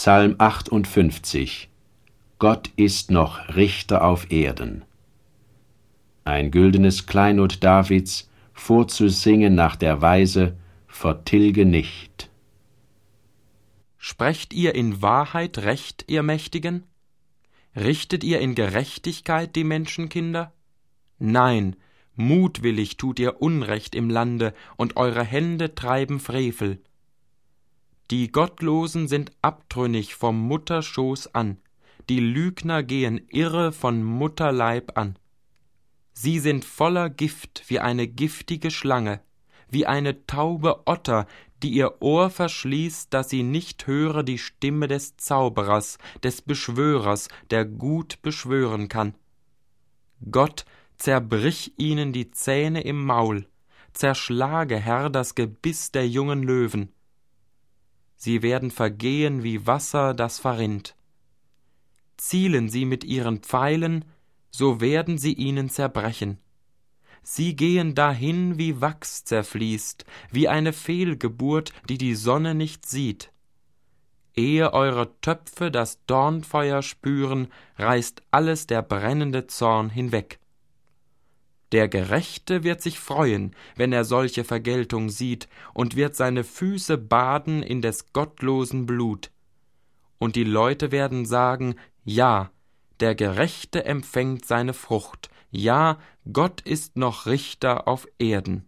Psalm 58. Gott ist noch Richter auf Erden. Ein güldenes Kleinod Davids, vorzusingen nach der Weise, vertilge nicht. Sprecht ihr in Wahrheit Recht, ihr Mächtigen? Richtet ihr in Gerechtigkeit die Menschenkinder? Nein, mutwillig tut ihr Unrecht im Lande, und eure Hände treiben Frevel. Die Gottlosen sind abtrünnig vom Mutterschoß an, die Lügner gehen irre von Mutterleib an. Sie sind voller Gift wie eine giftige Schlange, wie eine taube Otter, die ihr Ohr verschließt, dass sie nicht höre die Stimme des Zauberers, des Beschwörers, der gut beschwören kann. Gott, zerbrich ihnen die Zähne im Maul, zerschlage, Herr, das Gebiss der jungen Löwen. Sie werden vergehen wie Wasser, das verrinnt. Zielen sie mit ihren Pfeilen, so werden sie ihnen zerbrechen. Sie gehen dahin, wie Wachs zerfließt, wie eine Fehlgeburt, die die Sonne nicht sieht. Ehe eure Töpfe das Dornfeuer spüren, reißt alles der brennende Zorn hinweg. Der Gerechte wird sich freuen, wenn er solche Vergeltung sieht, und wird seine Füße baden in des Gottlosen Blut. Und die Leute werden sagen, ja, der Gerechte empfängt seine Frucht, ja, Gott ist noch Richter auf Erden.